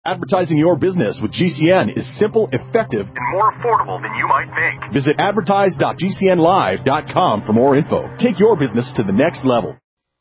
Advertising your business with GCN is simple, effective, and more affordable than you might think. Visit advertise.gcnlive.com for more info. Take your business to the next level.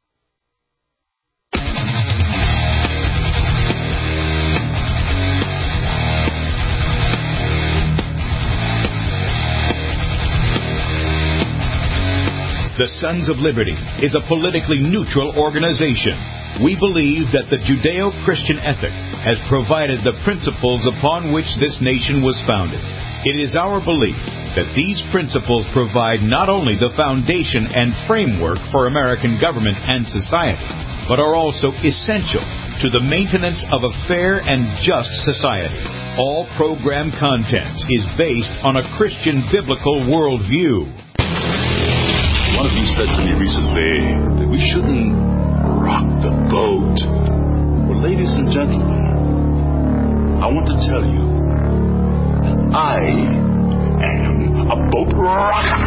The Sons of Liberty is a politically neutral organization. We believe that the Judeo-Christian ethic has provided the principles upon which this nation was founded. It is our belief that these principles provide not only the foundation and framework for American government and society, but are also essential to the maintenance of a fair and just society. All program content is based on a Christian biblical worldview. One of you said to me recently that we shouldn't rock the boat. Well, ladies and gentlemen, I want to tell you that I am a boat rocker.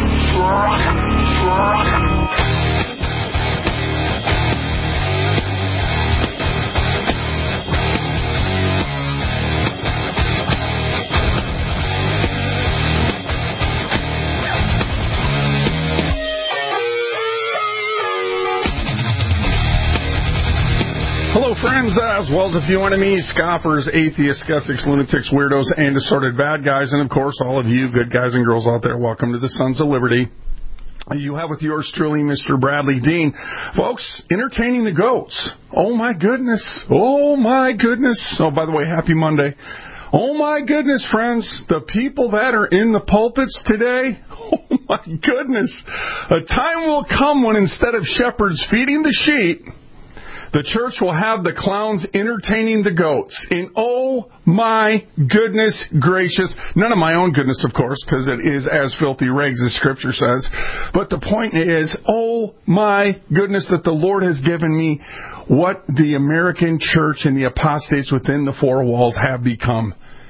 Hello, friends, as well as a few enemies, scoffers, atheists, skeptics, lunatics, weirdos, and assorted bad guys. And, of course, all of you good guys and girls out there, welcome to the Sons of Liberty. You have with yours truly, Mr. Bradley Dean. Folks, entertaining the goats. Oh, my goodness. Oh, my goodness. Oh, by the way, happy Monday. Oh, my goodness, friends. The people that are in the pulpits today, oh, my goodness. A time will come when instead of shepherds feeding the sheep, the church will have the clowns entertaining the goats. And oh my goodness gracious, none of my own goodness, of course, because it is as filthy rags as Scripture says. But the point is, oh my goodness, that the Lord has given me what the American church and the apostates within the four walls have become.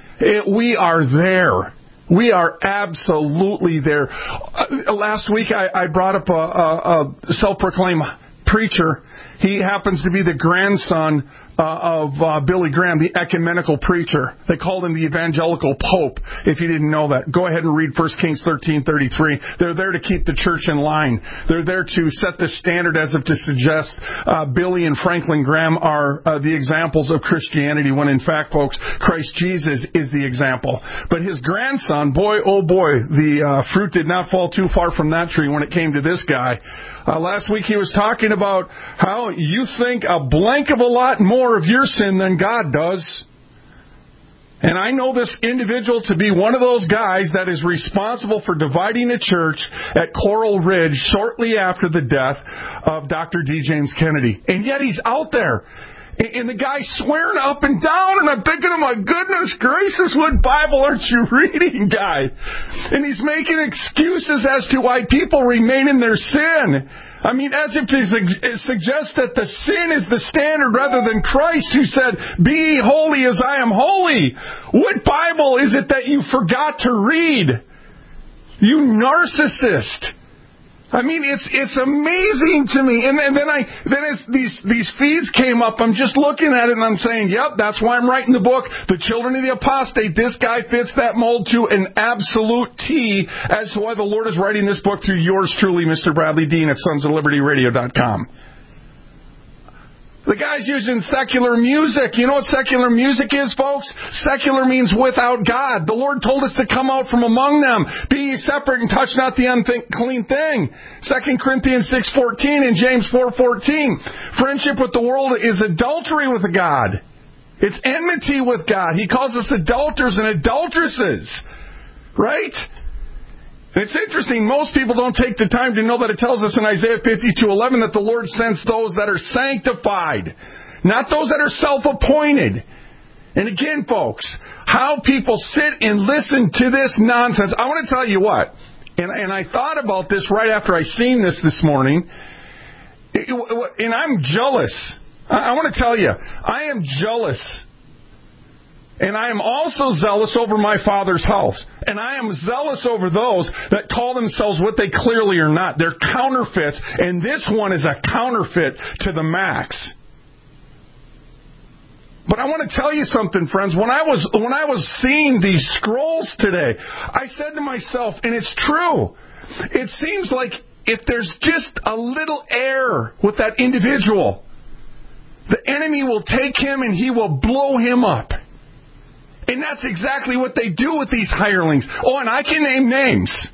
We are there. We are absolutely there. Last week I brought up a self-proclaimed preacher. He happens to be the grandson of Billy Graham, the ecumenical preacher. They called him the evangelical pope, if you didn't know that. Go ahead and read 1 Kings 13:33. They're there to keep the church in line. They're there to set the standard as if to suggest Billy and Franklin Graham are the examples of Christianity, when in fact, folks, Christ Jesus is the example. But his grandson, boy, oh boy, the fruit did not fall too far from that tree when it came to this guy. Last week he was talking about how you think a blank of a lot more of your sin than God does. And I know this individual to be one of those guys that is responsible for dividing a church at Coral Ridge shortly after the death of Dr. D. James Kennedy. And yet he's out there. And the guy's swearing up and down, and I'm thinking, oh my goodness gracious, what Bible aren't you reading, guy? And he's making excuses as to why people remain in their sin. I mean, as if to suggest that the sin is the standard rather than Christ, who said, be ye holy as I am holy. What Bible is it that you forgot to read? You narcissist. I mean, it's amazing to me. And then as these feeds came up, I'm just looking at it and I'm saying, yep, that's why I'm writing the book, The Children of the Apostate. This guy fits that mold to an absolute T as to why the Lord is writing this book through yours truly, Mr. Bradley Dean at sonsoflibertyradio.com. The guy's using secular music. You know what secular music is, folks? Secular means without God. The Lord told us to come out from among them. Be ye separate and touch not the unclean thing. 2 Corinthians 6:14 and James 4:14. Friendship with the world is adultery with God. It's enmity with God. He calls us adulterers and adulteresses. Right? It's interesting, most people don't take the time to know that it tells us in Isaiah 52:11 that the Lord sends those that are sanctified, not those that are self-appointed. And again, folks, how people sit and listen to this nonsense. I want to tell you what, and I thought about this right after I seen this morning, and I'm jealous. I want to tell you, I am jealous. And I am also zealous over my Father's house. And I am zealous over those that call themselves what they clearly are not. They're counterfeits. And this one is a counterfeit to the max. But I want to tell you something, friends. When I was seeing these scrolls today, I said to myself, and it's true, it seems like if there's just a little error with that individual, the enemy will take him and he will blow him up. And that's exactly what they do with these hirelings. Oh, and I can name names.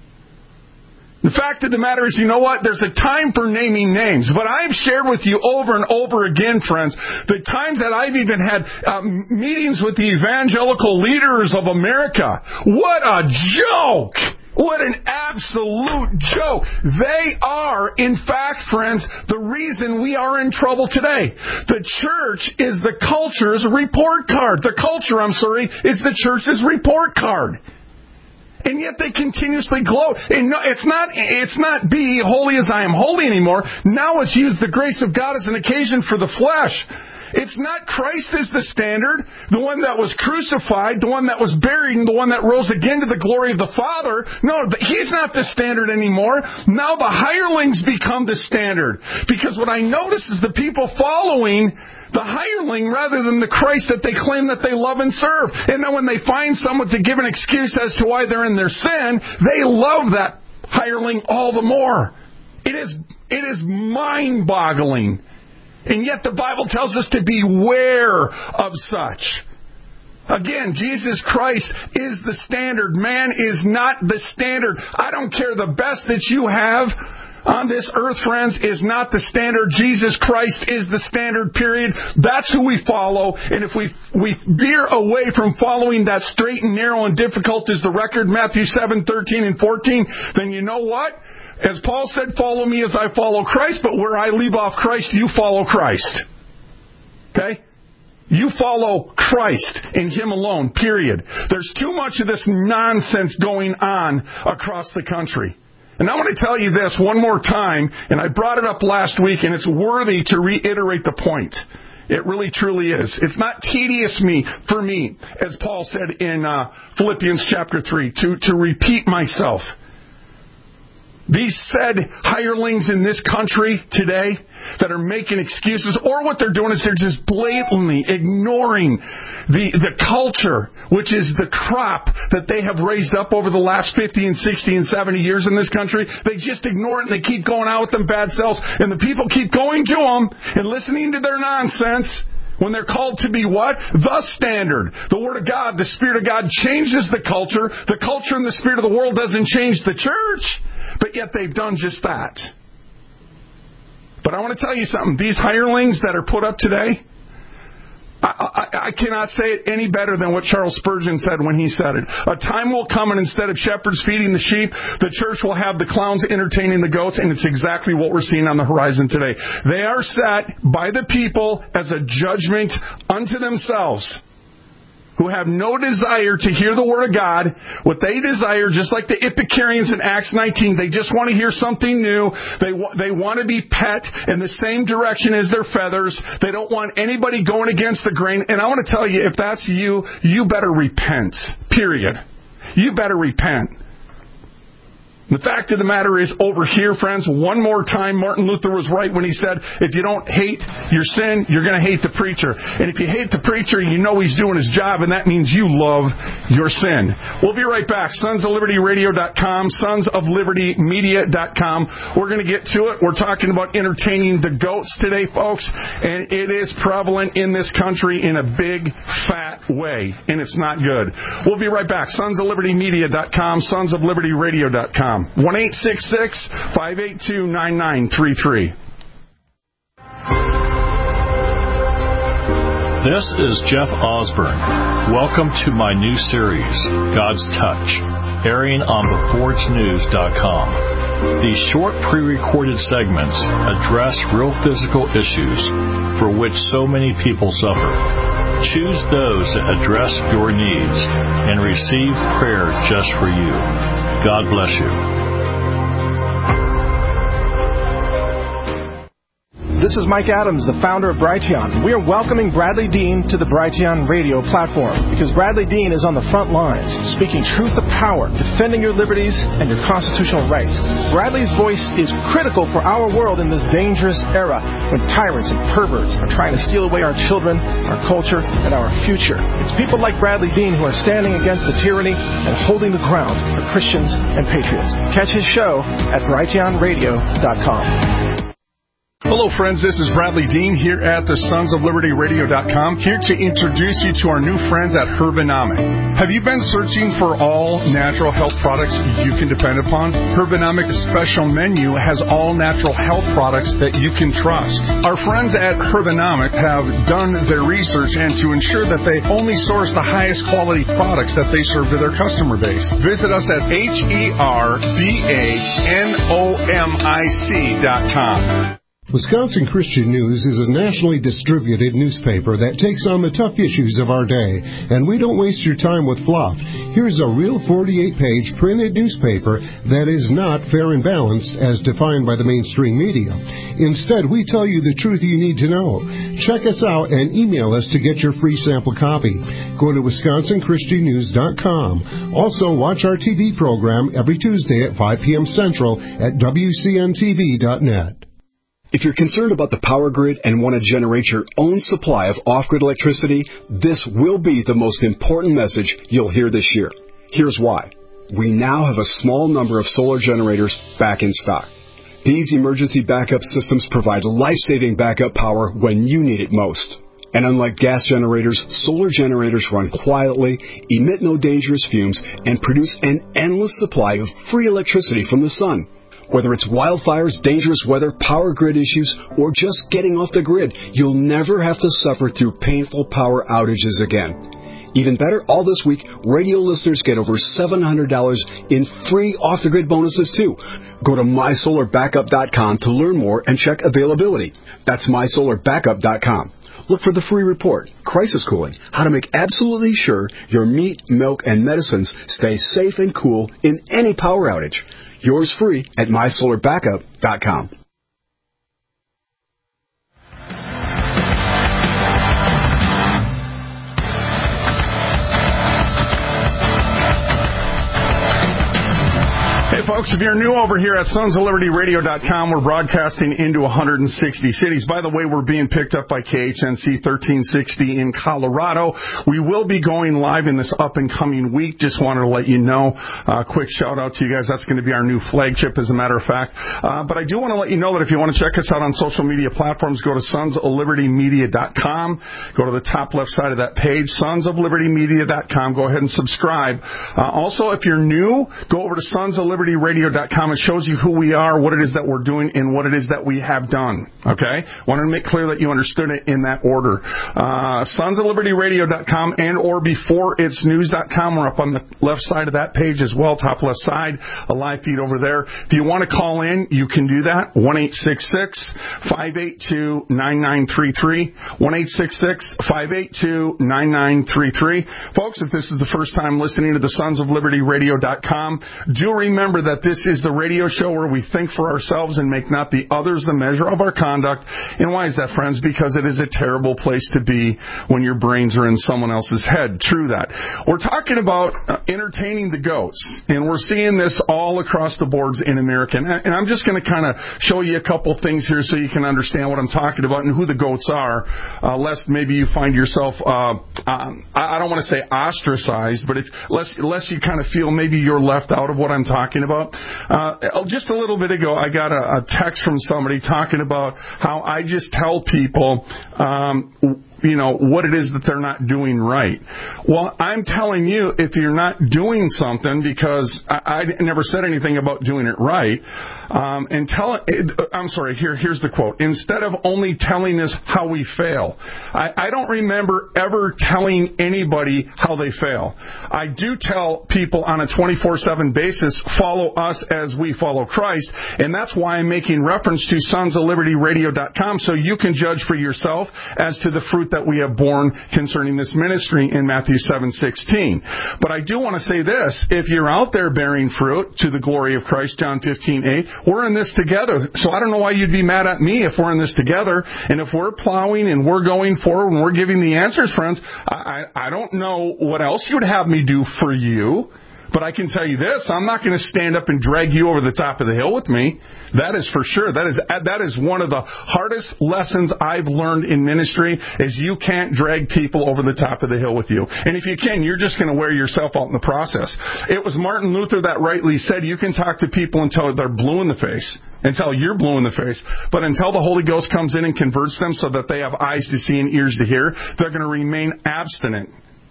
The fact of the matter is, you know what? There's a time for naming names. But I've shared with you over and over again, friends, the times that I've even had meetings with the evangelical leaders of America. What a joke! What an absolute joke. They are, in fact, friends, the reason we are in trouble today. The church is the culture's report card. The culture, is the church's report card. And yet they continuously gloat. And no, it's not be ye holy as I am holy anymore. Now it's used the grace of God as an occasion for the flesh. It's not Christ is the standard, the one that was crucified, the one that was buried, and the one that rose again to the glory of the Father. No, he's not the standard anymore. Now the hirelings become the standard. Because what I notice is the people following the hireling rather than the Christ that they claim that they love and serve. And then when they find someone to give an excuse as to why they're in their sin, they love that hireling all the more. It is mind-boggling. And yet the Bible tells us to beware of such. Again, Jesus Christ is the standard. Man is not the standard. I don't care the best that you have on this earth, friends, is not the standard. Jesus Christ is the standard, period. That's who we follow. And if we veer away from following that straight and narrow and difficult is the record, Matthew 7:13 and 14, then you know what? As Paul said, follow me as I follow Christ, but where I leave off Christ, you follow Christ. Okay? You follow Christ and Him alone, period. There's too much of this nonsense going on across the country. And I want to tell you this one more time, and I brought it up last week, and it's worthy to reiterate the point. It really, truly is. It's not tedious for me, as Paul said in Philippians chapter 3, to repeat myself. These said hirelings in this country today that are making excuses, or what they're doing is they're just blatantly ignoring the culture, which is the crop that they have raised up over the last 50 and 60 and 70 years in this country. They just ignore it and they keep going out with them bad selves. And the people keep going to them and listening to their nonsense when they're called to be what? The standard. The Word of God, the Spirit of God changes the culture. The culture and the spirit of the world doesn't change the church. But yet they've done just that. But I want to tell you something. These hirelings that are put up today, I cannot say it any better than what Charles Spurgeon said when he said it. A time will come and instead of shepherds feeding the sheep, the church will have the clowns entertaining the goats, and it's exactly what we're seeing on the horizon today. They are set by the people as a judgment unto themselves, who have no desire to hear the Word of God. What they desire, just like the Epicureans in Acts 19, they just want to hear something new. They want to be pet in the same direction as their feathers. They don't want anybody going against the grain. And I want to tell you, if that's you, you better repent. Period. You better repent. The fact of the matter is, over here, friends, one more time, Martin Luther was right when he said, if you don't hate your sin, you're going to hate the preacher. And if you hate the preacher, you know he's doing his job, and that means you love your sin. We'll be right back. SonsOfLibertyRadio.com, SonsOfLibertyMedia.com. We're going to get to it. We're talking about entertaining the goats today, folks, and it is prevalent in this country in a big, fat way, and it's not good. We'll be right back. SonsOfLibertyMedia.com, SonsOfLibertyRadio.com. 1-866-582-9933. This is Jeff Osborne. Welcome to my new series, God's Touch, airing on BeforeIt'sNews.com. These short pre-recorded segments address real physical issues for which so many people suffer. Choose those that address your needs and receive prayer just for you. God bless you. This is Mike Adams, the founder of Brighteon. We are welcoming Bradley Dean to the Brighteon radio platform because Bradley Dean is on the front lines, speaking truth to power, defending your liberties and your constitutional rights. Bradley's voice is critical for our world in this dangerous era when tyrants and perverts are trying to steal away our children, our culture, and our future. It's people like Bradley Dean who are standing against the tyranny and holding the ground for Christians and patriots. Catch his show at brighteonradio.com. Hello, friends. This is Bradley Dean here at the sonsoflibertyradio.com, here to introduce you to our new friends at Herbonomic. Have you been searching for all natural health products you can depend upon? Herbonomic's special menu has all natural health products that you can trust. Our friends at Herbonomic have done their research and to ensure that they only source the highest quality products that they serve to their customer base. Visit us at herbanomic.com. Wisconsin Christian News is a nationally distributed newspaper that takes on the tough issues of our day, and we don't waste your time with fluff. Here's a real 48-page printed newspaper that is not fair and balanced as defined by the mainstream media. Instead, we tell you the truth you need to know. Check us out and email us to get your free sample copy. Go to WisconsinChristianNews.com. Also, watch our TV program every Tuesday at 5 p.m. Central at WCNTV.net. If you're concerned about the power grid and want to generate your own supply of off-grid electricity, this will be the most important message you'll hear this year. Here's why. We now have a small number of solar generators back in stock. These emergency backup systems provide life-saving backup power when you need it most. And unlike gas generators, solar generators run quietly, emit no dangerous fumes, and produce an endless supply of free electricity from the sun. Whether it's wildfires, dangerous weather, power grid issues, or just getting off the grid, you'll never have to suffer through painful power outages again. Even better, all this week, radio listeners get over $700 in free off-the-grid bonuses, too. Go to MySolarBackup.com to learn more and check availability. That's MySolarBackup.com. Look for the free report, Crisis Cooling, how to make absolutely sure your meat, milk, and medicines stay safe and cool in any power outage. Yours free at MySolarBackup.com. Hey, folks, if you're new over here at sonsoflibertyradio.com, we're broadcasting into 160 cities. By the way, we're being picked up by KHNC 1360 in Colorado. We will be going live in this up-and-coming week. Just wanted to let you know. Quick shout-out to you guys. That's going to be our new flagship, as a matter of fact. But I do want to let you know that if you want to check us out on social media platforms, go to sonsoflibertymedia.com. Go to the top left side of that page, sonsoflibertymedia.com. Go ahead and subscribe. Also, if you're new, go over to sonsoflibertyradio.com. It shows you who we are, what it is that we're doing, and what it is that we have done. Okay? Wanted to make clear that you understood it in that order. sonsoflibertyradio.com and or beforeitsnews.com. We're up on the left side of that page as well, top left side, a live feed over there. If you want to call in, you can do that. 1-866-582-9933. 1-866-582-9933. Folks, if this is the first time listening to the sonsoflibertyradio.com, do remember that this is the radio show where we think for ourselves and make not the others the measure of our conduct. And why is that, friends? Because it is a terrible place to be when your brains are in someone else's head. True that. We're talking about entertaining the goats, and we're seeing this all across the boards in America. And I'm just going to kind of show you a couple things here so you can understand what I'm talking about and who the goats are, lest maybe you find yourself, I don't want to say ostracized, but lest you kind of feel maybe you're left out of what I'm talking about. Just a little bit ago, I got a text from somebody talking about how I just tell people, what it is that they're not doing right. Well, I'm telling you, if you're not doing something, because I never said anything about doing it right, here's the quote. Instead of only telling us how we fail, I don't remember ever telling anybody how they fail. I do tell people on a 24/7 basis, follow us as we follow Christ, and that's why I'm making reference to sonsoflibertyradio.com so you can judge for yourself as to the fruit fruit that we have borne concerning this ministry in Matthew 7:16. But I do want to say this, if you're out there bearing fruit to the glory of Christ, John 15:8, we're in this together. So I don't know why you'd be mad at me if we're in this together. And if we're plowing and we're going forward and we're giving the answers, friends, I don't know what else you'd have me do for you. But I can tell you this, I'm not going to stand up and drag you over the top of the hill with me. That is for sure. That is one of the hardest lessons I've learned in ministry, is you can't drag people over the top of the hill with you. And if you can, you're just going to wear yourself out in the process. It was Martin Luther that rightly said, you can talk to people until they're blue in the face, until you're blue in the face. But until the Holy Ghost comes in and converts them so that they have eyes to see and ears to hear, they're going to remain obstinate.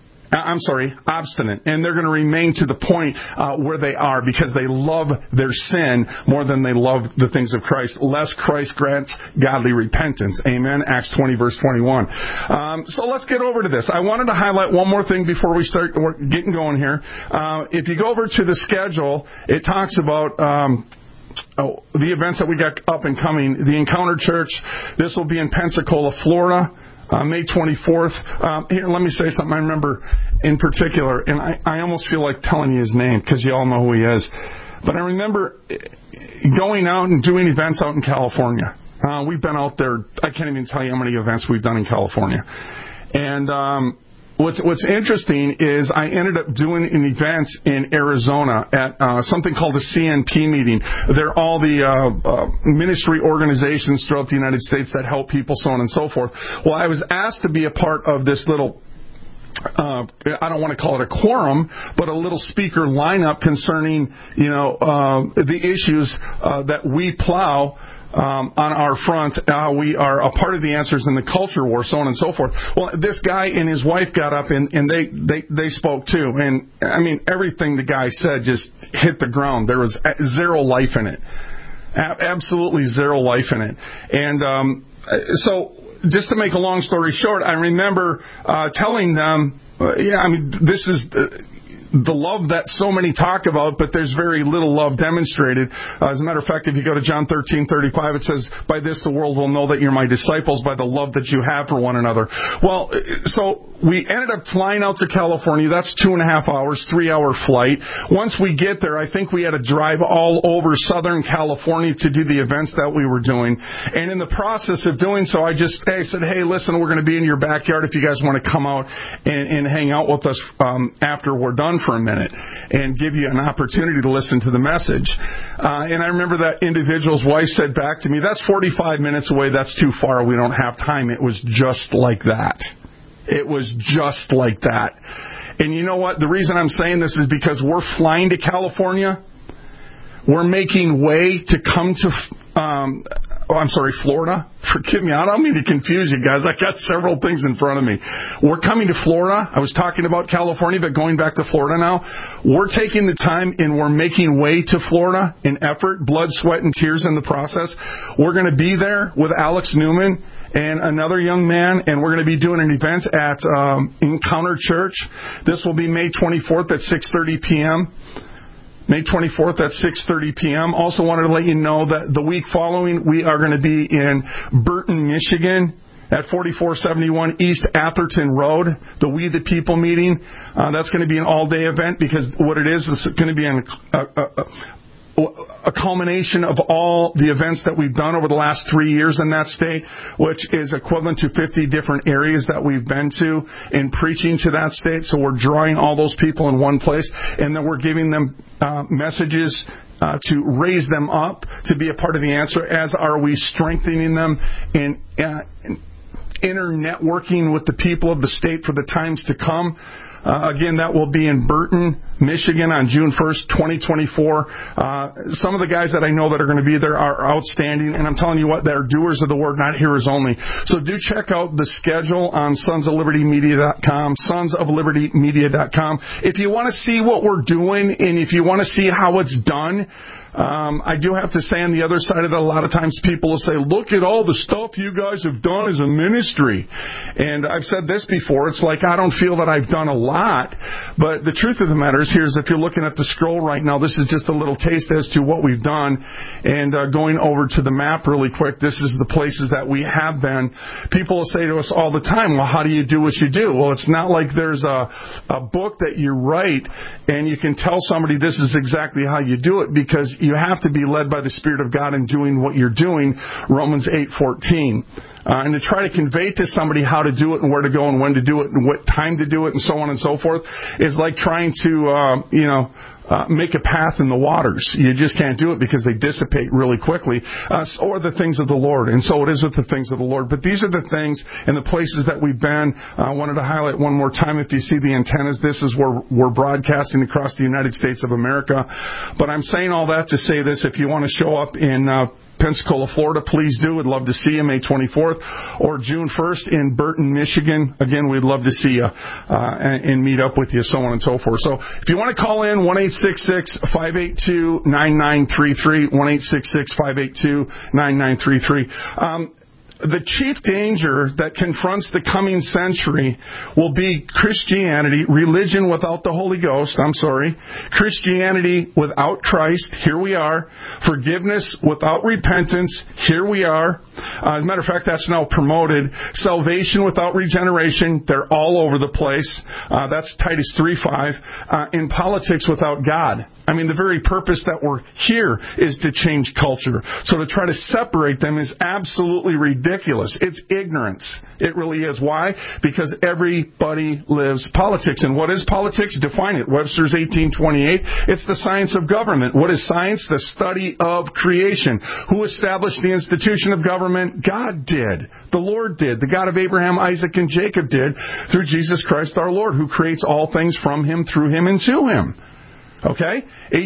And they're going to remain to the point where they are, because they love their sin more than they love the things of Christ, lest Christ grants godly repentance. Amen. Acts 20, verse 21. So let's get over to this. I wanted to highlight one more thing before we start getting going here. If you go over to the schedule, it talks about the events that we got up and coming. The Encounter Church, this will be in Pensacola, Florida. May 24th. Here, let me say something I remember in particular, and I almost feel like telling you his name because you all know who he is. But I remember going out and doing events out in California. We've been out there, I can't even tell you how many events we've done in California. And What's interesting is I ended up doing an event in Arizona at something called a CNP meeting. They're all the ministry organizations throughout the United States that help people, so on and so forth. Well, I was asked to be a part of this little, I don't want to call it a quorum, but a little speaker lineup concerning, the issues that we plow on our front. We are a part of the answers in the culture war, so on and so forth. Well, this guy and his wife got up and they spoke too. And I mean, everything the guy said just hit the ground. There was zero life in it. Absolutely zero life in it. And so just to make a long story short, I remember telling them, this is the love that so many talk about, but there's very little love demonstrated. As a matter of fact, if you go to John 13:35, it says, "By this the world will know that you're my disciples, by the love that you have for one another." Well, so we ended up flying out to California. That's 2.5 hours, 3-hour flight. Once we get there, I think we had to drive all over Southern California to do the events that we were doing. And in the process of doing so, I said, "Hey, listen, we're going to be in your backyard if you guys want to come out and hang out with us after we're done for a minute and give you an opportunity to listen to the message." And I remember that individual's wife said back to me, "That's 45 minutes away. That's too far. We don't have time." It was just like that. It was just like that. And you know what? The reason I'm saying this is because we're flying to California. We're making way to come to Florida. Forgive me, I don't mean to confuse you guys. I got several things in front of me. We're coming to Florida. I was talking about California, but going back to Florida now. We're taking the time and we're making way to Florida in effort, blood, sweat, and tears in the process. We're going to be there with Alex Newman and another young man, and we're going to be doing an event at Encounter Church. This will be May 24th at 6:30 p.m., May 24th at 6:30 p.m. Also wanted to let you know that the week following, we are going to be in Burton, Michigan at 4471 East Atherton Road, the We the People meeting. That's going to be an all-day event because what it is going to be a culmination of all the events that we've done over the last 3 years in that state, which is equivalent to 50 different areas that we've been to in preaching to that state. So we're drawing all those people in one place, and then we're giving them messages to raise them up to be a part of the answer, as are we strengthening them in inter-networking with the people of the state for the times to come. Again, that will be in Burton, Michigan on June 1st, 2024. Some of the guys that I know that are going to be there are outstanding, and I'm telling you what, they're doers of the word, not hearers only. So do check out the schedule on sonsoflibertymedia.com, sonsoflibertymedia.com. If you want to see what we're doing and if you want to see how it's done, I do have to say on the other side of it, a lot of times people will say, look at all the stuff you guys have done as a ministry. And I've said this before. It's like I don't feel that I've done a lot. But the truth of the matter is, here's if you're looking at the scroll right now, this is just a little taste as to what we've done. And going over to the map really quick, this is the places that we have been. People will say to us all the time, well, how do you do what you do? Well, it's not like there's a book that you write and you can tell somebody this is exactly how you do it, because you have to be led by the Spirit of God in doing what you're doing, Romans 8:14. And to try to convey to somebody how to do it and where to go and when to do it and what time to do it and so on and so forth is like trying to, make a path in the waters. You just can't do it because they dissipate really quickly. So are the things of the Lord, and so it is with the things of the Lord. But these are the things and the places that we've been. I wanted to highlight one more time. If you see the antennas, this is where we're broadcasting across the United States of America. But I'm saying all that to say this: if you want to show up in Pensacola, Florida, please do. We'd love to see you May 24th or June 1st in Burton, Michigan. Again, we'd love to see you and meet up with you, so on and so forth. So if you want to call in, 1-866-582-9933, 1-866-582-9933. The chief danger that confronts the coming century will be Christianity, religion without the Holy Ghost, Christianity without Christ, here we are. Forgiveness without repentance, here we are. As a matter of fact, that's now promoted. Salvation without regeneration, they're all over the place. That's Titus 3:5. In politics without God. I mean, the very purpose that we're here is to change culture. So to try to separate them is absolutely ridiculous. It's ignorance. It really is. Why? Because everybody lives politics. And what is politics? Define it. Webster's 1828. It's the science of government. What is science? The study of creation. Who established the institution of government? God did. The Lord did. The God of Abraham, Isaac, and Jacob did through Jesus Christ our Lord, who creates all things from Him, through Him, and to Him. Okay?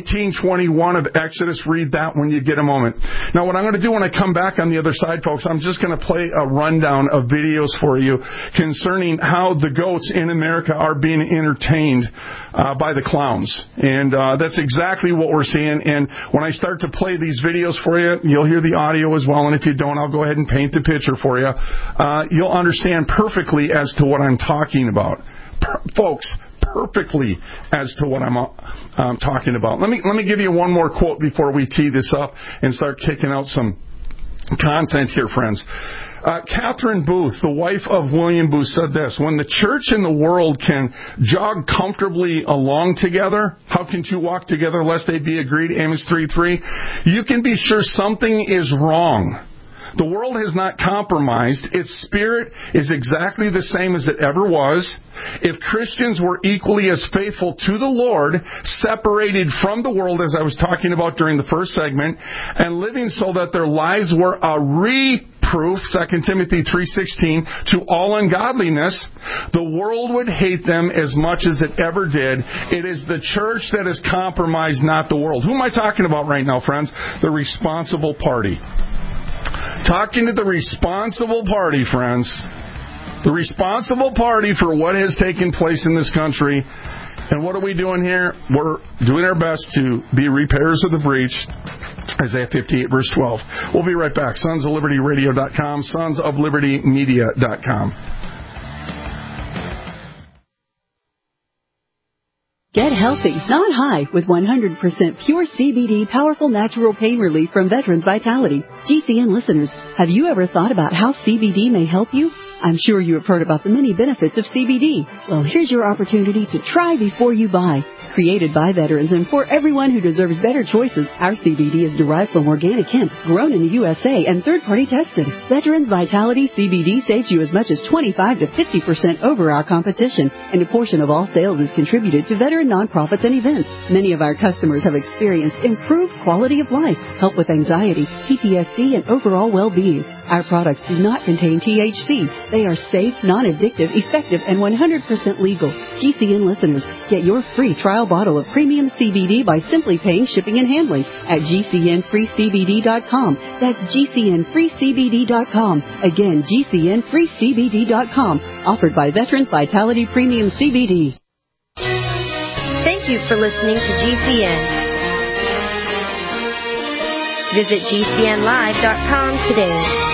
18:21 of Exodus. Read that when you get a moment. Now, what I'm going to do when I come back on the other side, folks, I'm just going to play a rundown of videos for you concerning how the goats in America are being entertained by the clowns. And that's exactly what we're seeing. And when I start to play these videos for you, you'll hear the audio as well. And if you don't, I'll go ahead and paint the picture for you. You'll understand perfectly as to what I'm talking about. Folks, perfectly as to what I'm talking about. Let me give you one more quote before we tee this up and start kicking out some content here, friends. Catherine Booth, the wife of William Booth, said this: when the church and the world can jog comfortably along together, how can two walk together lest they be agreed? Amos 3:3. You can be sure something is wrong. The world has not compromised. Its spirit is exactly the same as it ever was. If Christians were equally as faithful to the Lord, separated from the world, as I was talking about during the first segment, and living so that their lives were a reproof, 2 Timothy 3:16, to all ungodliness, the world would hate them as much as it ever did. It is the church that is compromised, not the world. Who am I talking about right now, friends? The responsible party. Talking to the responsible party, friends. The responsible party for what has taken place in this country. And what are we doing here? We're doing our best to be repairers of the breach. Isaiah 58, verse 12. We'll be right back. SonsOfLibertyRadio.com, SonsOfLibertyMedia.com. Get healthy, not high, with 100% pure CBD powerful natural pain relief from Veterans Vitality. GCN listeners, have you ever thought about how CBD may help you? I'm sure you have heard about the many benefits of CBD. Well, here's your opportunity to try before you buy. Created by veterans and for everyone who deserves better choices, our CBD is derived from organic hemp, grown in the USA, and third-party tested. Veterans Vitality CBD saves you as much as 25 to 50% over our competition, and a portion of all sales is contributed to veteran nonprofits and events. Many of our customers have experienced improved quality of life, help with anxiety, PTSD, and overall well-being. Our products do not contain THC. They are safe, non-addictive, effective, and 100% legal. GCN listeners, get your free trial bottle of premium CBD by simply paying shipping and handling at GCNFreeCBD.com. That's GCNFreeCBD.com. Again, GCNFreeCBD.com. Offered by Veterans Vitality Premium CBD. Thank you for listening to GCN. Visit GCNlive.com today.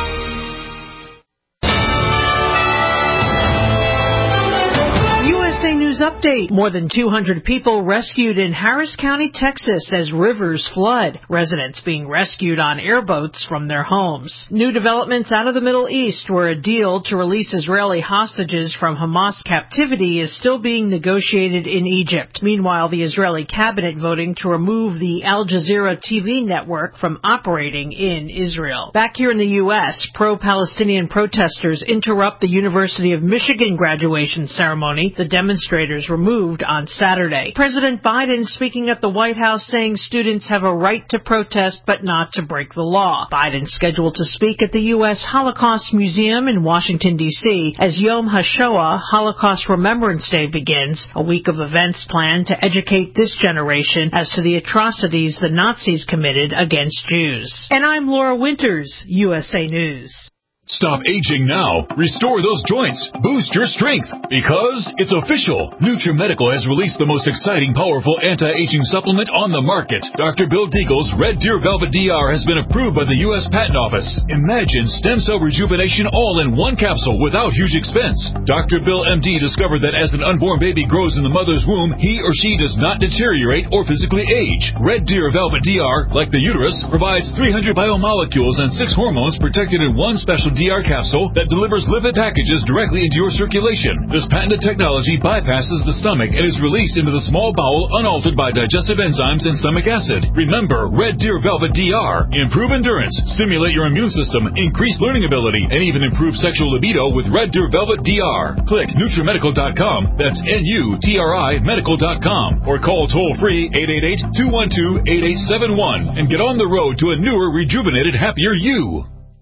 USA News Update. More than 200 people rescued in Harris County, Texas as rivers flood. Residents being rescued on airboats from their homes. New developments out of the Middle East, where a deal to release Israeli hostages from Hamas captivity is still being negotiated in Egypt. Meanwhile, the Israeli cabinet voting to remove the Al Jazeera TV network from operating in Israel. Back here in the U.S., pro-Palestinian protesters interrupt the University of Michigan graduation ceremony. The demonstrators were moved on Saturday. President Biden speaking at the White House saying students have a right to protest but not to break the law. Biden scheduled to speak at the U.S. Holocaust Museum in Washington, D.C. as Yom HaShoah, Holocaust Remembrance Day, begins, a week of events planned to educate this generation as to the atrocities the Nazis committed against Jews. And I'm Laura Winters, USA News. Stop aging now. Restore those joints. Boost your strength. Because it's official. NutriMedical has released the most exciting, powerful anti-aging supplement on the market. Dr. Bill Deagle's Red Deer Velvet DR has been approved by the U.S. Patent Office. Imagine stem cell rejuvenation all in one capsule without huge expense. Dr. Bill MD discovered that as an unborn baby grows in the mother's womb, he or she does not deteriorate or physically age. Red Deer Velvet DR, like the uterus, provides 300 biomolecules and 6 hormones protected in one special DR capsule that delivers lipid packages directly into your circulation. This patented technology bypasses the stomach and is released into the small bowel unaltered by digestive enzymes and stomach acid. Remember, Red Deer Velvet DR. Improve endurance, stimulate your immune system, increase learning ability, and even improve sexual libido with Red Deer Velvet DR. Click NutriMedical.com, that's NUTRI Medical.com, or call toll-free 888-212-8871 and get on the road to a newer, rejuvenated, happier you.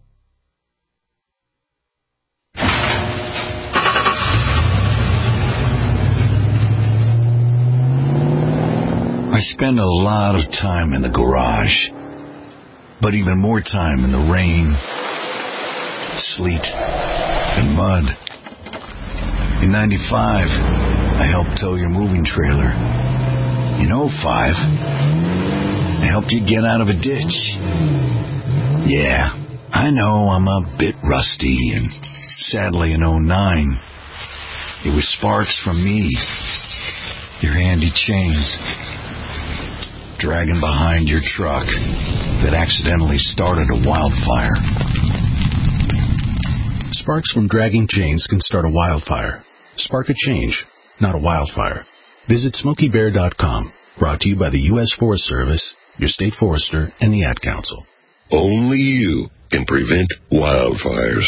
I spend a lot of time in the garage, but even more time in the rain, sleet, and mud. In 95, I helped tow your moving trailer. In 05, I helped you get out of a ditch. Yeah, I know I'm a bit rusty, and sadly in 09, it was sparks from me, your handy chains, dragging behind your truck that accidentally started a wildfire. Sparks from dragging chains can start a wildfire. Spark a change, not a wildfire. Visit SmokeyBear.com. Brought to you by the U.S. Forest Service, your state forester, and the Ad Council. Only you can prevent wildfires.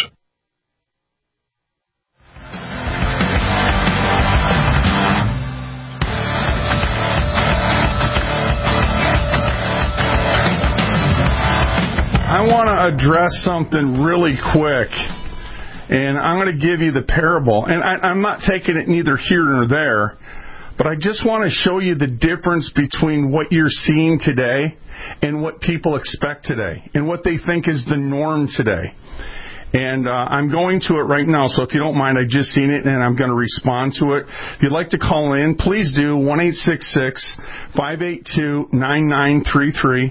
I want to address something really quick, and I'm going to give you the parable. And I'm not taking it neither here nor there, but I just want to show you the difference between what you're seeing today and what people expect today and what they think is the norm today. And I'm going to it right now, so if you don't mind, I've just seen it, and I'm going to respond to it. If you'd like to call in, please do, 1-866-582-9933,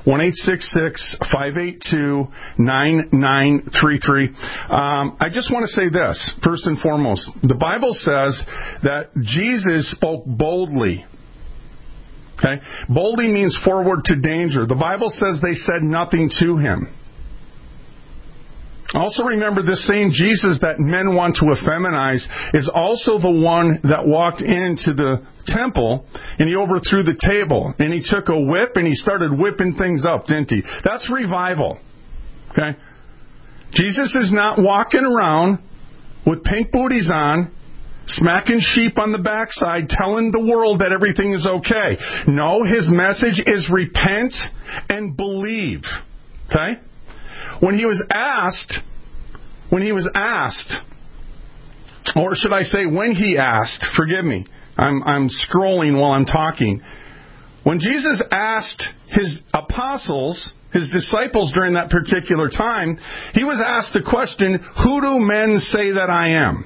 1-866-582-9933. I just want to say this, first and foremost. The Bible says that Jesus spoke boldly. Okay? Boldly means forward to danger. The Bible says they said nothing to him. Also remember, this same Jesus that men want to effeminize is also the one that walked into the temple and he overthrew the table and he took a whip and he started whipping things up, didn't he? That's revival. Okay? Jesus is not walking around with pink booties on, smacking sheep on the backside, telling the world that everything is okay. No, his message is repent and believe. Okay? When he was asked, or should I say when he asked, forgive me, I'm scrolling while I'm talking. When Jesus asked his apostles, his disciples during that particular time, he was asked the question, who do men say that I am?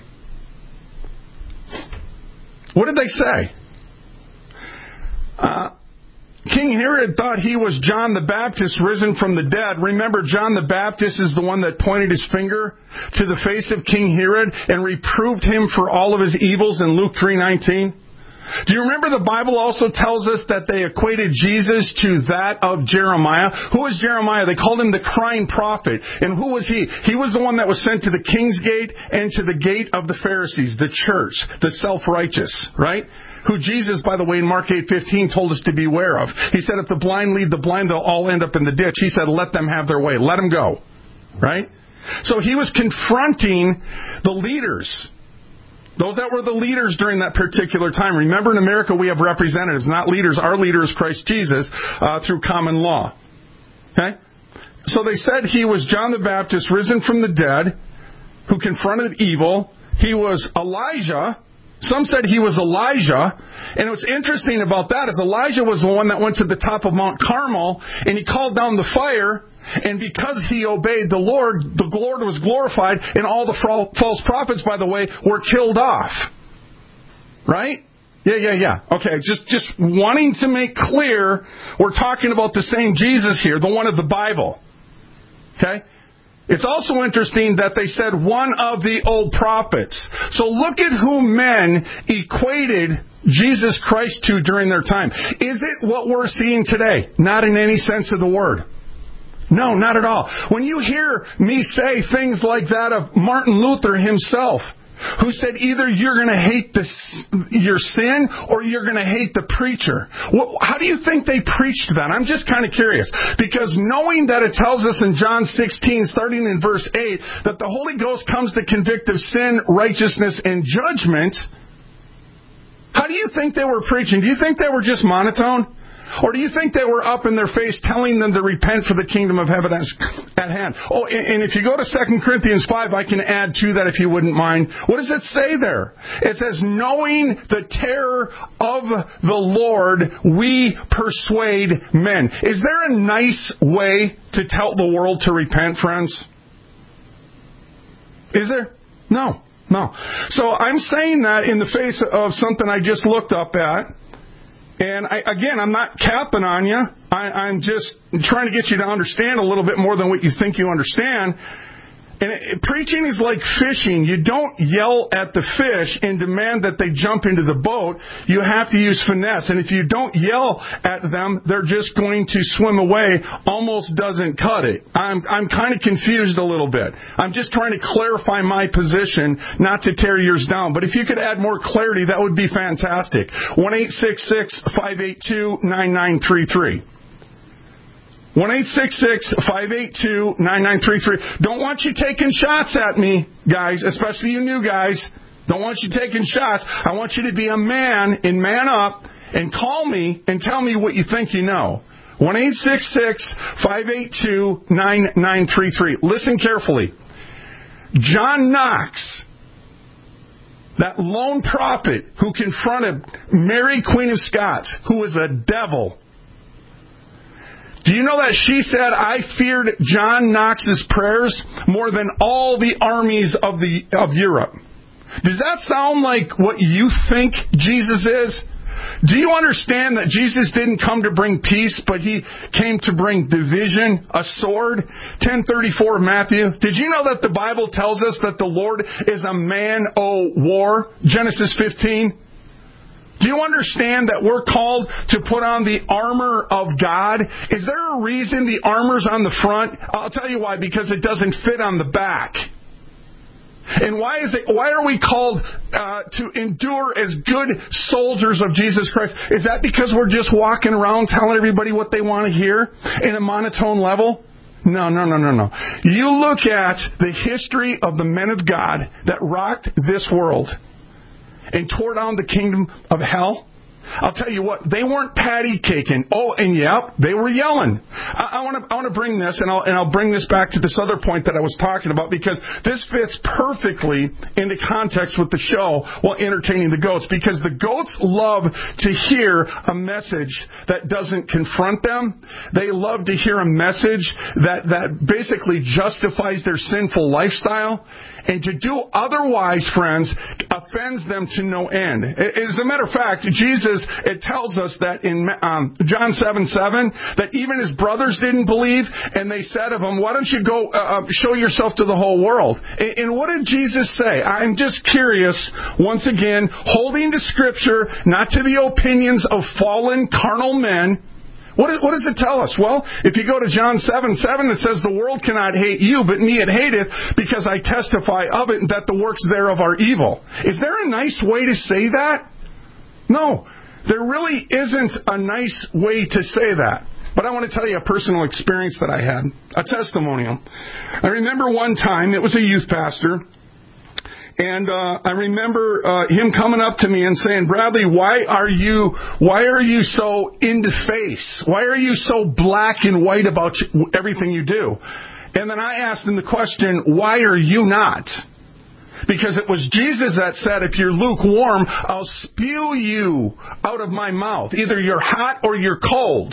What did they say? King Herod thought he was John the Baptist risen from the dead. Remember, John the Baptist is the one that pointed his finger to the face of King Herod and reproved him for all of his evils in Luke 3:19. Do you remember the Bible also tells us that they equated Jesus to that of Jeremiah? Who was Jeremiah? They called him the crying prophet. And who was he? He was the one that was sent to the king's gate and to the gate of the Pharisees, the church, the self-righteous, right? Who Jesus, by the way, in Mark 8:15 told us to beware of. He said, if the blind lead the blind, they'll all end up in the ditch. He said, let them have their way. Let them go. Right? So he was confronting the leaders. Those that were the leaders during that particular time. Remember, in America, we have representatives, not leaders. Our leader is Christ Jesus through common law. Okay? So they said he was John the Baptist risen from the dead who confronted evil. He was Elijah. Some said he was Elijah. And what's interesting about that is Elijah was the one that went to the top of Mount Carmel and he called down the fire. And because he obeyed the Lord was glorified, and all the false prophets, by the way, were killed off. Right? Yeah. Okay, just wanting to make clear, we're talking about the same Jesus here, the one of the Bible. Okay? It's also interesting that they said one of the old prophets. So look at who men equated Jesus Christ to during their time. Is it what we're seeing today? Not in any sense of the word. No, not at all. When you hear me say things like that of Martin Luther himself, who said either you're going to hate your sin or you're going to hate the preacher. How do you think they preached that? I'm just kind of curious. Because knowing that it tells us in John 16, starting in verse 8, that the Holy Ghost comes to convict of sin, righteousness, and judgment, how do you think they were preaching? Do you think they were just monotone? Or do you think they were up in their face telling them to repent for the kingdom of heaven at hand? Oh, and if you go to 2 Corinthians 5, I can add to that if you wouldn't mind. What does it say there? It says, knowing the terror of the Lord, we persuade men. Is there a nice way to tell the world to repent, friends? Is there? No. So I'm saying that in the face of something I just looked up at. And I'm not capping on you. I'm just trying to get you to understand a little bit more than what you think you understand. And preaching is like fishing. You don't yell at the fish and demand that they jump into the boat. You have to use finesse. And if you don't yell at them, they're just going to swim away. Almost doesn't cut it. I'm kind of confused a little bit. I'm just trying to clarify my position, not to tear yours down. But if you could add more clarity, that would be fantastic. 1-866-582-9933. 1-866-582-9933. Don't want you taking shots at me, guys, especially you new guys. Don't want you taking shots. I want you to be a man and man up and call me and tell me what you think you know. 1-866-582-9933. Listen carefully. John Knox, that lone prophet who confronted Mary, Queen of Scots, who was a devil. Do you know that she said, I feared John Knox's prayers more than all the armies of Europe? Does that sound like what you think Jesus is? Do you understand that Jesus didn't come to bring peace, but he came to bring division, a sword? 10:34 of Matthew. Did you know that the Bible tells us that the Lord is a man o' war? Genesis 15. Do you understand that we're called to put on the armor of God? Is there a reason the armor's on the front? I'll tell you why. Because it doesn't fit on the back. And why are we called to endure as good soldiers of Jesus Christ? Is that because we're just walking around telling everybody what they want to hear in a monotone level? No. You look at the history of the men of God that rocked this world and tore down the kingdom of hell. I'll tell you what, they weren't patty caking. Oh, and yep, they were yelling. I want to bring this, and I'll bring this back to this other point that I was talking about, because this fits perfectly into context with the show while entertaining the goats. Because the goats love to hear a message that doesn't confront them. They love to hear a message that basically justifies their sinful lifestyle. And to do otherwise, friends, offends them to no end. As a matter of fact, Jesus, it tells us that in John 7:7, that even his brothers didn't believe, and they said of him, why don't you go show yourself to the whole world? And what did Jesus say? I'm just curious, once again, holding to Scripture, not to the opinions of fallen carnal men. What does it tell us? Well, if you go to John 7:7, it says, the world cannot hate you, but me it hateth, because I testify of it, and that the works thereof are evil. Is there a nice way to say that? No. There really isn't a nice way to say that. But I want to tell you a personal experience that I had, a testimonial. I remember one time, it was a youth pastor, and I remember him coming up to me and saying, Bradley, why are you so in the face? Why are you so black and white about everything you do? And then I asked him the question, why are you not? Because it was Jesus that said, if you're lukewarm, I'll spew you out of my mouth. Either you're hot or you're cold.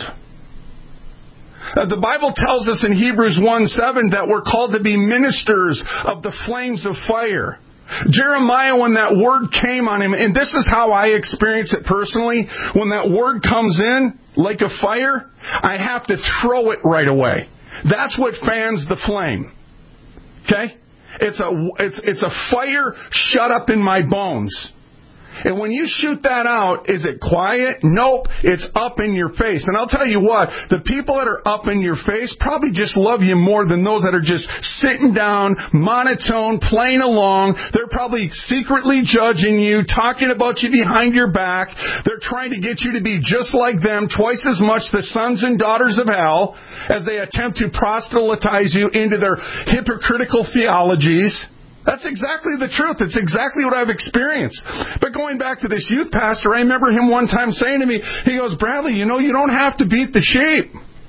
The Bible tells us in Hebrews 1:7 that we're called to be ministers of the flames of fire. Jeremiah, when that word came on him, and this is how I experience it personally, when that word comes in like a fire, I have to throw it right away. That's what fans the flame. Okay? It's a fire shut up in my bones. And when you shoot that out, is it quiet? Nope. It's up in your face. And I'll tell you what, the people that are up in your face probably just love you more than those that are just sitting down, monotone, playing along. They're probably secretly judging you, talking about you behind your back. They're trying to get you to be just like them, twice as much the sons and daughters of hell, as they attempt to proselytize you into their hypocritical theologies. That's exactly the truth. It's exactly what I've experienced. But going back to this youth pastor, I remember him one time saying to me, he goes, Bradley, you don't have to beat the sheep.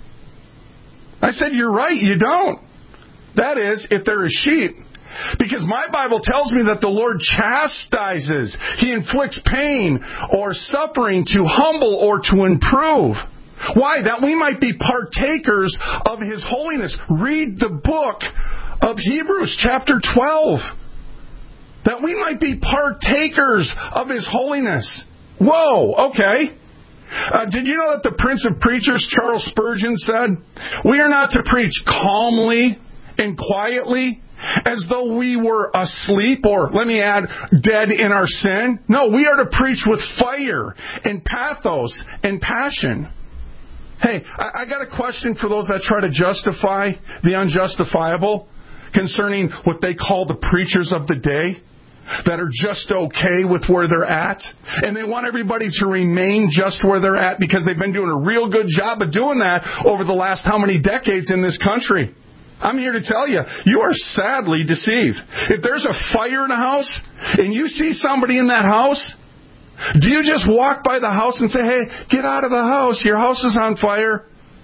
I said, you're right, you don't. That is, if they're a sheep. Because my Bible tells me that the Lord chastises. He inflicts pain or suffering to humble or to improve. Why? That we might be partakers of His holiness. Read the book of Hebrews chapter 12. That we might be partakers of His holiness. Whoa, okay. Did you know that the Prince of Preachers, Charles Spurgeon, said, we are not to preach calmly and quietly as though we were asleep, or, let me add, dead in our sin. No, we are to preach with fire and pathos and passion. Hey, I got a question for those that try to justify the unjustifiable concerning what they call the preachers of the day, that are just okay with where they're at. And they want everybody to remain just where they're at because they've been doing a real good job of doing that over the last how many decades in this country. I'm here to tell you, you are sadly deceived. If there's a fire in a house and you see somebody in that house, do you just walk by the house and say, hey, get out of the house, your house is on fire?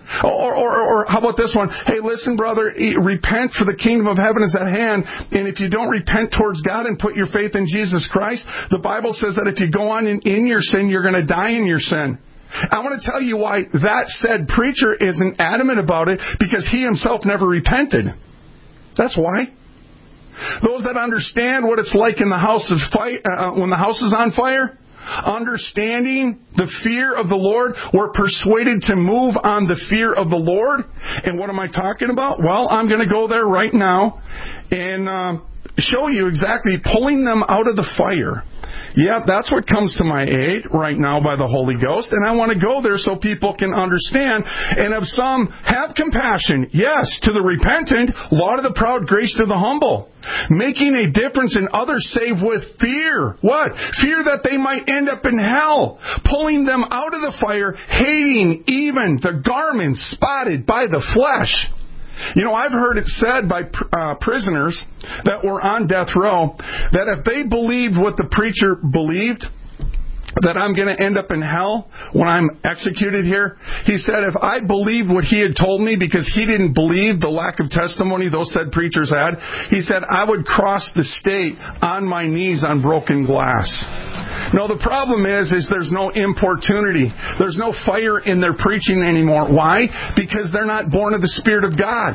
Or how about this one? Hey, listen, brother, repent, for the kingdom of heaven is at hand. And if you don't repent towards God and put your faith in Jesus Christ, the Bible says that if you go on in your sin, you're going to die in your sin. I want to tell you why that said preacher isn't adamant about it, because he himself never repented. That's why. Those that understand what it's like in the house of fire, when the house is on fire, understanding the fear of the Lord, we're persuaded to move on the fear of the Lord. And what am I talking about? Well, I'm going to go there right now and show you exactly pulling them out of the fire. Yeah, that's what comes to my aid right now by the Holy Ghost. And I want to go there so people can understand. And if some have compassion, yes, to the repentant, law to the proud, grace to the humble. Making a difference in others save with fear. What? Fear that they might end up in hell. Pulling them out of the fire, hating even the garments spotted by the flesh. You know, I've heard it said by prisoners that were on death row that if they believed what the preacher believed, that I'm going to end up in hell when I'm executed here. He said if I believed what he had told me, because he didn't believe the lack of testimony those said preachers had, he said I would cross the state on my knees on broken glass. No, the problem is there's no importunity. There's no fire in their preaching anymore. Why? Because they're not born of the Spirit of God.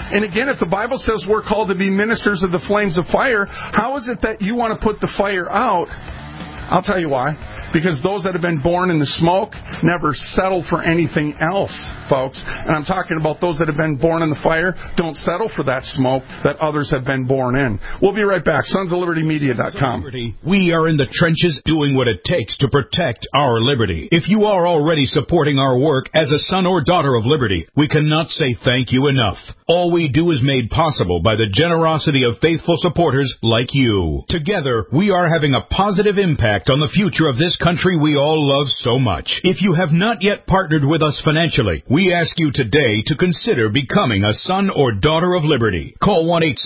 And again, if the Bible says we're called to be ministers of the flames of fire, how is it that you want to put the fire out? I'll tell you why. Because those that have been born in the smoke never settle for anything else, folks. And I'm talking about those that have been born in the fire don't settle for that smoke that others have been born in. We'll be right back. SonsOfLibertyMedia.com. We are in the trenches doing what it takes to protect our liberty. If you are already supporting our work as a son or daughter of liberty, we cannot say thank you enough. All we do is made possible by the generosity of faithful supporters like you. Together, we are having a positive impact on the future of this country we all love so much. If you have not yet partnered with us financially, we ask you today to consider becoming a son or daughter of liberty. Call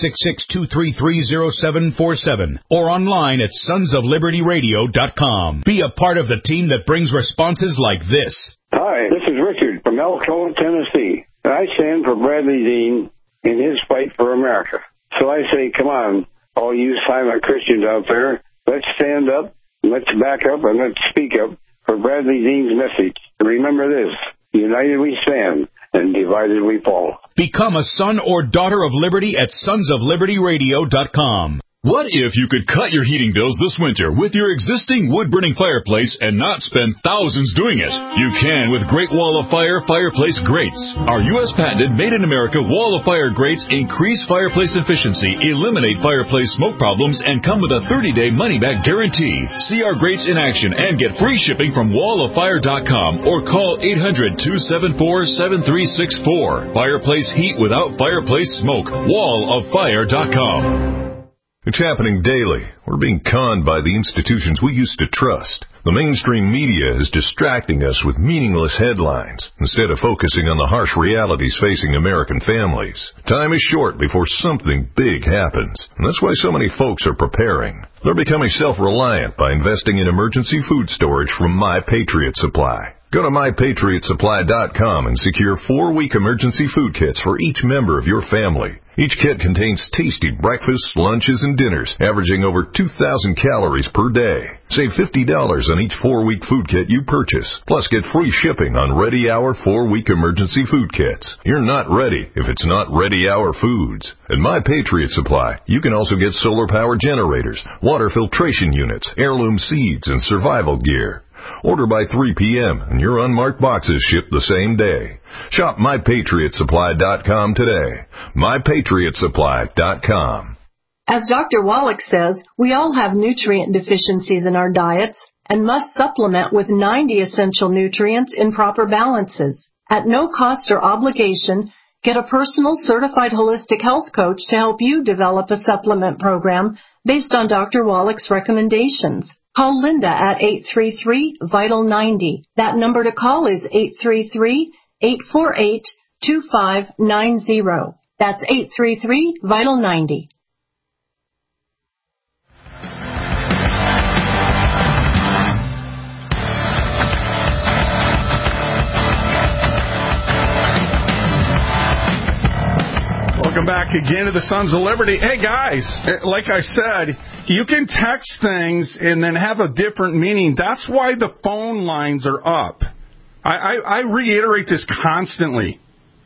1-866-233-0747 or online at sonsoflibertyradio.com. Be a part of the team that brings responses like this. Hi, this is Richard from Elkhorn, Tennessee. I stand for Bradley Dean in his fight for America. So I say, come on, all you silent Christians out there, let's stand up, let's back up, and let's speak up for Bradley Dean's message. Remember this, united we stand, and divided we fall. Become a son or daughter of liberty at sonsoflibertyradio.com. What if you could cut your heating bills this winter with your existing wood-burning fireplace and not spend thousands doing it? You can with Great Wall of Fire fireplace grates. Our U.S.-patented, made-in-America Wall of Fire grates increase fireplace efficiency, eliminate fireplace smoke problems, and come with a 30-day money-back guarantee. See our grates in action and get free shipping from walloffire.com or call 800-274-7364. Fireplace heat without fireplace smoke. walloffire.com. It's happening daily. We're being conned by the institutions we used to trust. The mainstream media is distracting us with meaningless headlines instead of focusing on the harsh realities facing American families. Time is short before something big happens, and that's why so many folks are preparing. They're becoming self-reliant by investing in emergency food storage from My Patriot Supply. Go to MyPatriotSupply.com and secure 4-week emergency food kits for each member of your family. Each kit contains tasty breakfasts, lunches, and dinners, averaging over 2,000 calories per day. Save $50 on each 4-week food kit you purchase. Plus, get free shipping on Ready Hour 4-week emergency food kits. You're not ready if it's not Ready Hour foods. At My Patriot Supply, you can also get solar power generators, water filtration units, heirloom seeds, and survival gear. Order by 3 p.m. and your unmarked boxes ship the same day. Shop MyPatriotSupply.com today. MyPatriotSupply.com. As Dr. Wallach says, we all have nutrient deficiencies in our diets and must supplement with 90 essential nutrients in proper balances. At no cost or obligation, get a personal certified holistic health coach to help you develop a supplement program based on Dr. Wallach's recommendations. Call Linda at 833-VITAL-90. That number to call is 833-848-2590. That's 833-VITAL-90. Welcome back again to the Sons of Liberty. Hey, guys, like I said, you can text things and then have a different meaning. That's why the phone lines are up. I reiterate this constantly.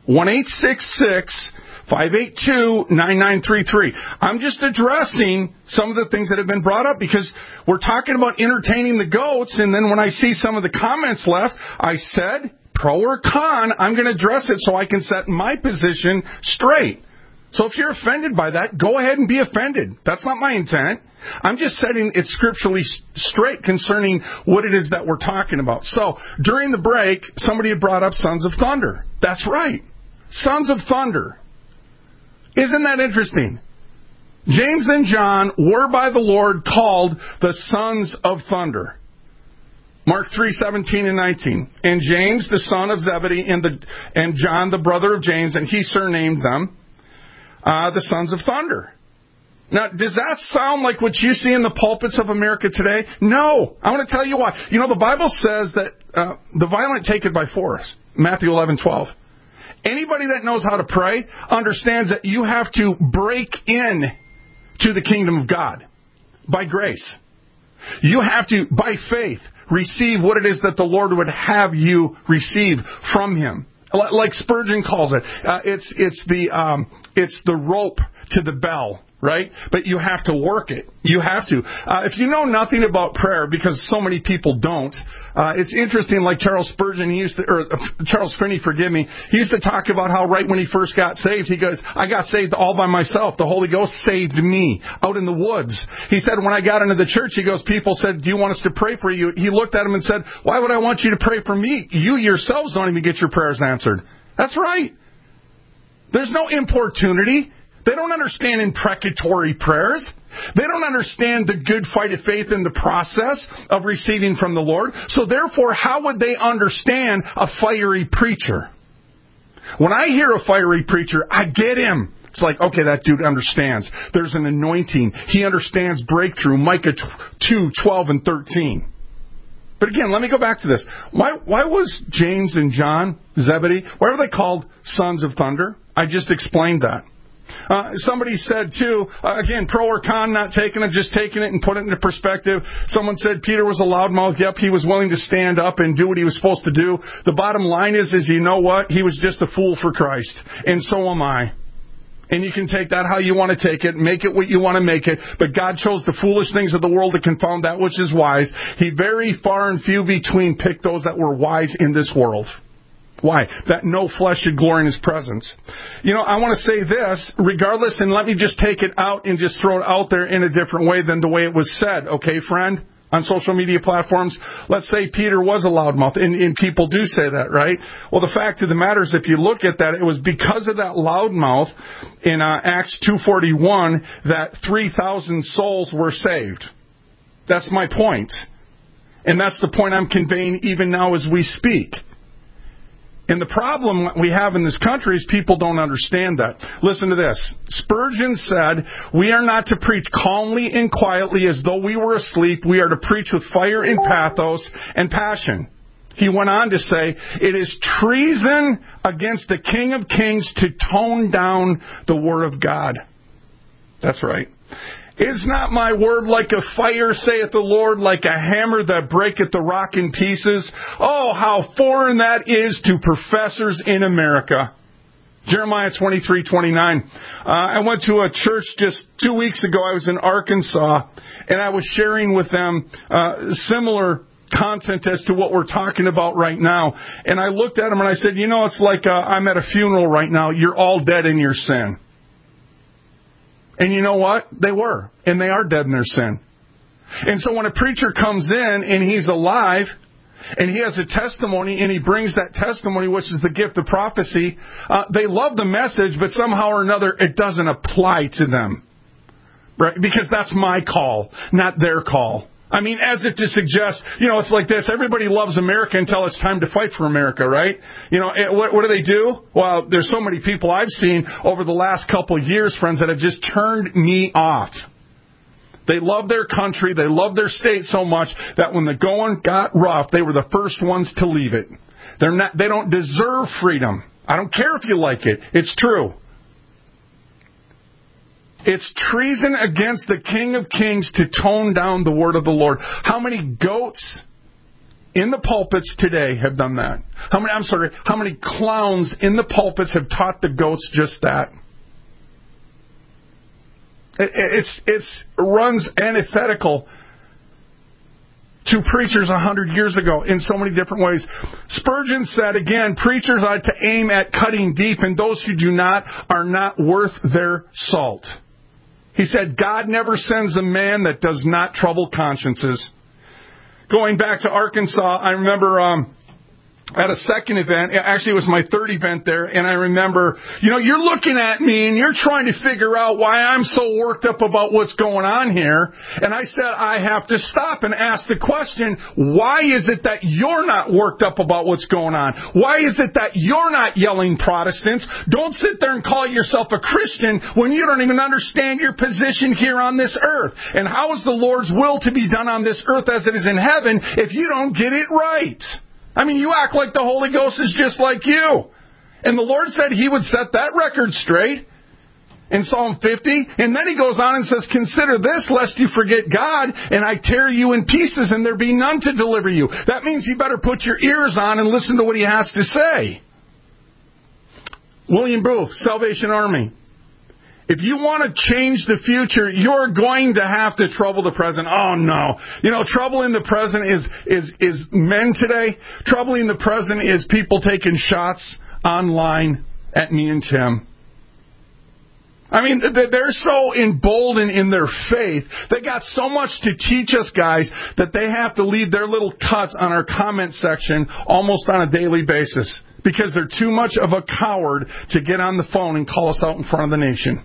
1-866-582-9933. I'm just addressing some of the things that have been brought up because we're talking about entertaining the goats, and then when I see some of the comments left, I said, pro or con, I'm going to address it so I can set my position straight. So if you're offended by that, go ahead and be offended. That's not my intent. I'm just setting it scripturally straight concerning what it is that we're talking about. So during the break, somebody had brought up Sons of Thunder. That's right. Sons of Thunder. Isn't that interesting? James and John were by the Lord called the Sons of Thunder. Mark 3:17 and 19. And James, the son of Zebedee, and John, the brother of James, and he surnamed them the Sons of Thunder. Now, does that sound like what you see in the pulpits of America today? No. I want to tell you why. You know, the Bible says that the violent take it by force. Matthew 11:12. Anybody that knows how to pray understands that you have to break in to the kingdom of God by grace. You have to, by faith, receive what it is that the Lord would have you receive from Him. Like Spurgeon calls it. It's the rope to the bell. Right? But you have to work it. You have to. If you know nothing about prayer, because so many people don't, it's interesting, like Charles Spurgeon, Charles Finney, he used to talk about how right when he first got saved, he goes, I got saved all by myself. The Holy Ghost saved me out in the woods. He said, when I got into the church, he goes, people said, do you want us to pray for you? He looked at him and said, why would I want you to pray for me? You yourselves don't even get your prayers answered. That's right. There's no importunity. They don't understand imprecatory prayers. They don't understand the good fight of faith in the process of receiving from the Lord. So therefore, how would they understand a fiery preacher? When I hear a fiery preacher, I get him. It's like, okay, that dude understands. There's an anointing. He understands breakthrough. Micah 2:12 and 13. But again, let me go back to this. Why was James and John, Zebedee, why were they called sons of thunder? I just explained that. Somebody said, too, again, pro or con, not taking it, just taking it and putting it into perspective. Someone said Peter was a loudmouth. Yep, he was willing to stand up and do what he was supposed to do. The bottom line is you know what? He was just a fool for Christ. And so am I. And you can take that how you want to take it, make it what you want to make it. But God chose the foolish things of the world to confound that which is wise. He very far and few between picked those that were wise in this world. Why? That no flesh should glory in His presence. You know, I want to say this, regardless, and let me just take it out and just throw it out there in a different way than the way it was said. Okay, friend? On social media platforms, let's say Peter was a loudmouth, and people do say that, right? Well, the fact of the matter is, if you look at that, it was because of that loudmouth in Acts 2:41 that 3,000 souls were saved. That's my point. And that's the point I'm conveying even now as we speak. And the problem we have in this country is people don't understand that. Listen to this. Spurgeon said, we are not to preach calmly and quietly as though we were asleep. We are to preach with fire and pathos and passion. He went on to say, it is treason against the King of Kings to tone down the Word of God. That's right. Is not my word like a fire, saith the Lord, like a hammer that breaketh the rock in pieces? Oh, how foreign that is to professors in America. Jeremiah 23:29. I went to a church just 2 weeks ago. I was in Arkansas, and I was sharing with them similar content as to what we're talking about right now. And I looked at them and I said, you know, it's like I'm at a funeral right now. You're all dead in your sin. And you know what? They were. And they are dead in their sin. And so when a preacher comes in and he's alive and he has a testimony and he brings that testimony, which is the gift of prophecy, they love the message, but somehow or another it doesn't apply to them. Right? Because that's my call, not their call. I mean, as if to suggest, you know, it's like this. Everybody loves America until it's time to fight for America, right? You know, what do they do? Well, there's so many people I've seen over the last couple of years, friends, that have just turned me off. They love their country. They love their state so much that when the going got rough, they were the first ones to leave it. They don't deserve freedom. I don't care if you like it. It's true. It's treason against the King of Kings to tone down the word of the Lord. How many goats in the pulpits today have done that? How many clowns in the pulpits have taught the goats just that? It runs antithetical to preachers 100 years ago in so many different ways. Spurgeon said, again, preachers ought to aim at cutting deep, and those who do not are not worth their salt. He said, God never sends a man that does not trouble consciences. Going back to Arkansas, I remember at a second event, actually it was my third event there, and I remember, you know, you're looking at me and you're trying to figure out why I'm so worked up about what's going on here. And I said, I have to stop and ask the question, why is it that you're not worked up about what's going on? Why is it that you're not yelling Protestants? Don't sit there and call yourself a Christian when you don't even understand your position here on this earth. And how is the Lord's will to be done on this earth as it is in heaven if you don't get it right? I mean, you act like the Holy Ghost is just like you. And the Lord said He would set that record straight in Psalm 50. And then He goes on and says, consider this, lest you forget God, and I tear you in pieces, and there be none to deliver you. That means you better put your ears on and listen to what He has to say. William Booth, Salvation Army. If you want to change the future, you're going to have to trouble the present. Oh, no. You know, trouble in the present is men today. Trouble in the present is people taking shots online at me and Tim. I mean, they're so emboldened in their faith. They got so much to teach us, guys, that they have to leave their little cuts on our comment section almost on a daily basis because they're too much of a coward to get on the phone and call us out in front of the nation.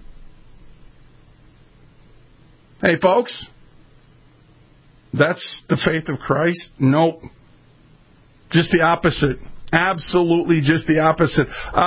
Hey, folks, that's the faith of Christ? Nope. Just the opposite. Absolutely just the opposite.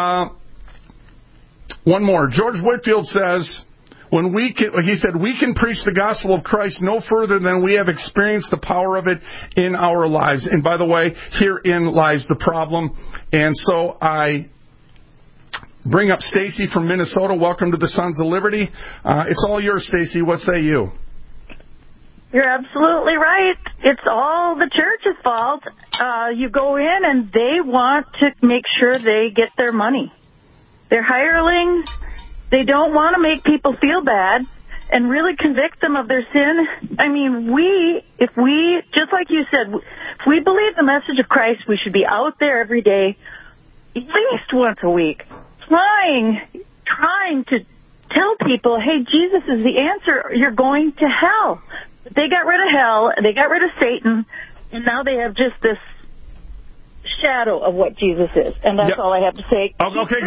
One more. George Whitefield says, he said, we can preach the gospel of Christ no further than we have experienced the power of it in our lives. And by the way, herein lies the problem. And so I bring up Stacy from Minnesota. Welcome to the Sons of Liberty. It's all yours, Stacy. What say you? You're absolutely right. It's all the church's fault. You go in and they want to make sure they get their money. They're hirelings. They don't want to make people feel bad and really convict them of their sin. I mean, if we, just like you said, if we believe the message of Christ, we should be out there every day, at least once a week, trying to tell people, hey, Jesus is the answer. You're going to hell. But they got rid of hell, they got rid of Satan, and now they have just this shadow of what Jesus is. And that's all I have to say. Okay,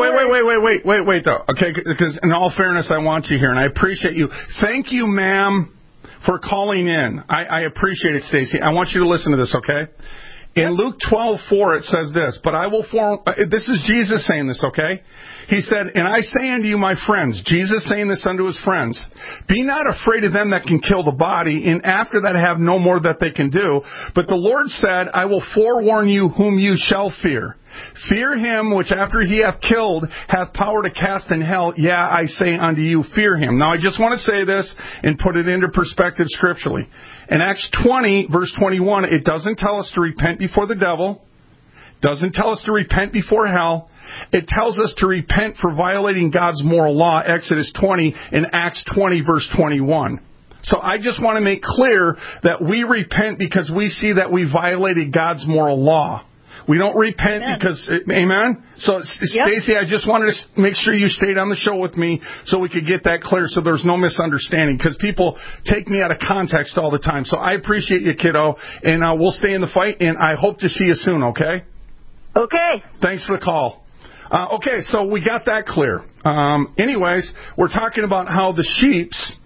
wait, though. Okay, because in all fairness, I want you here, and I appreciate you. Thank you, ma'am, for calling in. I appreciate it, Stacy. I want you to listen to this, okay? In Luke 12:4, it says this, but I will form, this is Jesus saying this, okay? He said, and I say unto you, my friends, Jesus saying this unto his friends, be not afraid of them that can kill the body, and after that have no more that they can do. But the Lord said, I will forewarn you whom you shall fear. Fear him which after he hath killed hath power to cast in hell. Yeah, I say unto you, fear him. Now I just want to say this and put it into perspective scripturally. In Acts 20, verse 21, it doesn't tell us to repent before the devil. Doesn't tell us to repent before hell. It tells us to repent for violating God's moral law, Exodus 20, and Acts 20, verse 21. So I just want to make clear that we repent because we see that we violated God's moral law. We don't repent because, amen? So, Stacy, I just wanted to make sure you stayed on the show with me so we could get that clear so there's no misunderstanding, because people take me out of context all the time. So I appreciate you, kiddo, and we'll stay in the fight, and I hope to see you soon, okay? Okay. Thanks for the call. Okay, so we got that clear. Anyways, we're talking about how the sheeps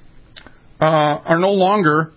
are no longer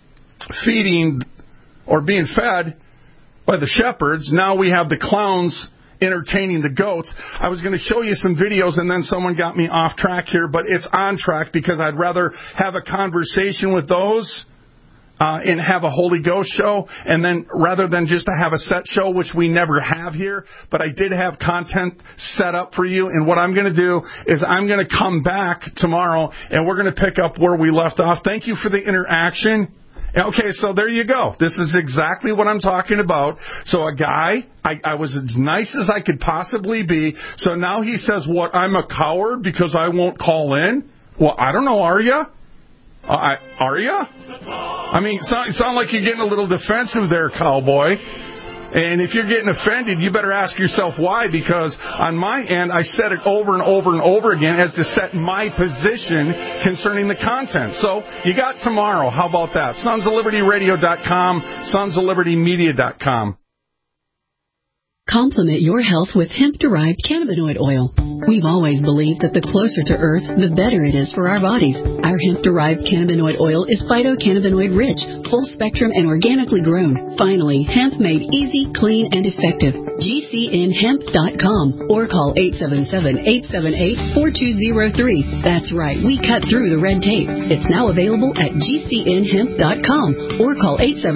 feeding or being fed by the shepherds. Now we have the clowns entertaining the goats. I was going to show you some videos, and then someone got me off track here, but it's on track because I'd rather have a conversation with those and have a Holy Ghost show, and then rather than just to have a set show, which we never have here, but I did have content set up for you, and what I'm going to do is I'm going to come back tomorrow, and we're going to pick up where we left off. Thank you for the interaction. Okay, so there you go. This is exactly what I'm talking about. So a guy, I was as nice as I could possibly be, so now he says, what, I'm a coward because I won't call in? Well, I don't know, are you? Are you? I mean, sound like you're getting a little defensive there, cowboy. And if you're getting offended, you better ask yourself why, because on my end, I said it over and over and over again as to set my position concerning the content. So you got tomorrow. How about that? SonsOfLibertyRadio.com, SonsOfLibertyMedia.com. Complement your health with hemp-derived cannabinoid oil. We've always believed that the closer to Earth, the better it is for our bodies. Our hemp-derived cannabinoid oil is phytocannabinoid-rich, full-spectrum, and organically grown. Finally, hemp made easy, clean, and effective. GCNHemp.com or call 877-878-4203. That's right, we cut through the red tape. It's now available at GCNHemp.com or call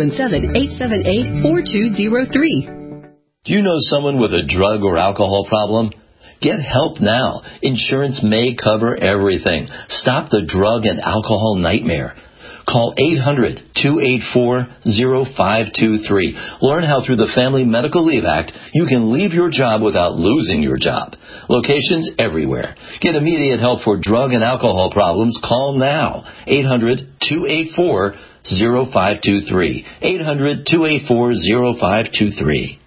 877-878-4203. Do you know someone with a drug or alcohol problem? Get help now. Insurance may cover everything. Stop the drug and alcohol nightmare. Call 800-284-0523. Learn how through the Family Medical Leave Act you can leave your job without losing your job. Locations everywhere. Get immediate help for drug and alcohol problems. Call now. 800-284-0523. 800-284-0523.